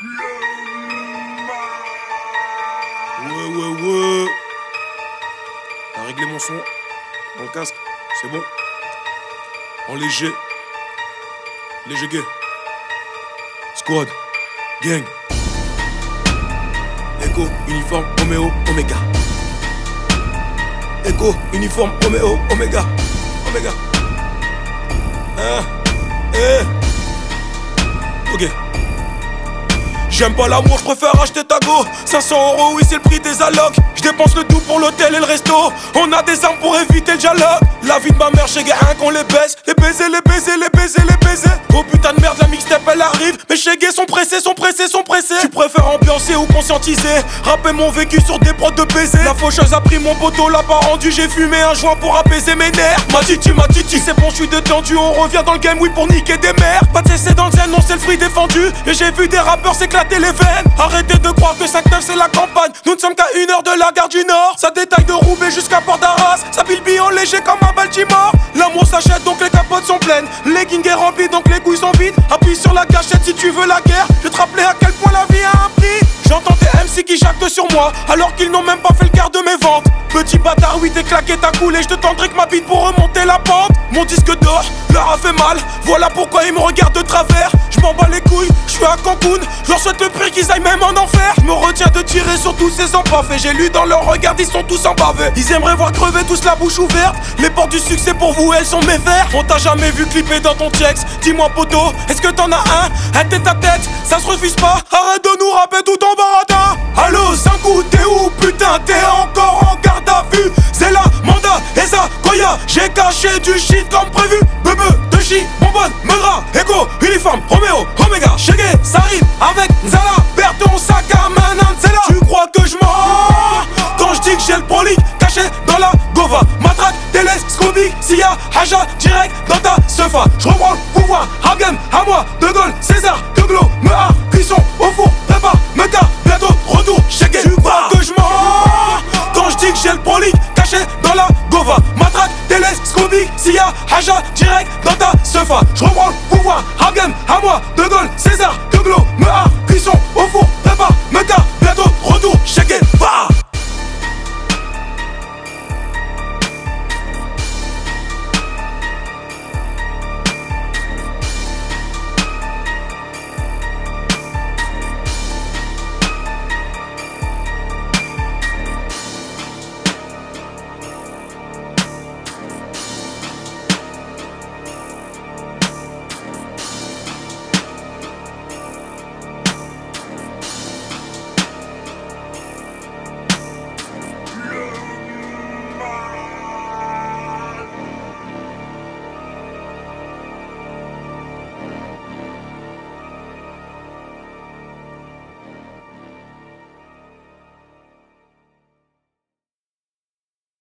Ouais. T'as réglé mon son dans le casque, c'est bon. En léger. Léger gay. Squad. Gang. Echo, uniforme, Roméo, Omega. Echo, uniforme, Roméo, Omega. Omega. Ok. J'aime pas l'amour, je préfère acheter ta go. 500€, oui c'est le prix des allocs. Je dépense le tout pour l'hôtel et le resto. On a des armes pour éviter le dialogue. La vie de ma mère chez Guérin qu'on les baisse. Les baisers. Oh putain de merde, la mixtape elle arrive. Mais chez Gué sont pressés. Tu préfères ambiancer ou conscientiser. Rapper mon vécu sur des prods de baiser. La faucheuse a pris mon poteau, l'a pas rendu. J'ai fumé un joint pour apaiser mes nerfs. Ma titi, c'est bon, je suis détendu. On revient dans le game, oui, pour niquer des mères. Pas de cesser dans le zen, non, c'est le fruit défendu. Et j'ai vu des rappeurs s'éclater les veines. Arrêtez de croire que 5-9 c'est la campagne. Nous ne sommes qu'à 1 heure de la gare du Nord. Ça détaille de Roubaix jusqu'à Port d'Arras. Ça bilbille en léger comme à Baltimore. L'amour s'achète donc les capotes sont pleines. Legging est rempli donc les couilles sont vides. Appuie sur la gâchette si tu veux la guerre. Je te rappelais à quel point la vie a un prix. J'entends des MC qui jactent sur moi alors qu'ils n'ont même pas fait le quart de mes ventes. Petit bâtard, oui t'es claqué, t'as coulé. Je te tendrai que ma bite pour remonter la pente. Mon disque d'or leur a fait mal. Voilà pourquoi ils me regardent de travers. Je m'en bats les couilles, je suis à Cancun. Je leur souhaite le pire qu'ils aillent même en enfer. Je me retiens de tirer sur tous ces empaffés. J'ai lu dans leur regard, ils sont tous embavés. Ils aimeraient voir crever tous la bouche ouverte. Les portes du succès pour vous, elles sont mes verres. On t'a jamais vu clipper dans ton checks. Dis-moi poto, est-ce que t'en as un? Un tête à tête, ça se refuse pas. Arrête de nous rapper tout en baratin. Allô, Sankou, t'es où? Putain, t'es encore en garde à vue. C'est la Manda, Eza, Koya. J'ai caché du shit comme prévu. Bebe, Toshi, Bonbonne, Megra, Echo, uniforme, Roméo, Omega. Chegué, ça arrive avec Nzala. Perds ton sac à main, Nzela. Tu crois que je mens quand je dis que j'ai le prolique caché dans la Gova. Matraque, télescopique, Sia, Haja, direct dans ta sefa. Je reprends le pouvoir, Hagen, à moi, De Gaulle, César, De Glo, Mehar, cuisson, au four, prépare, Meka, bientôt, retour, chegué. Tu crois que je mens quand je dis que j'ai le prolique caché dans la Gova. Matraque, télescopique, Sia, Haja, direct dans ta sefa. Je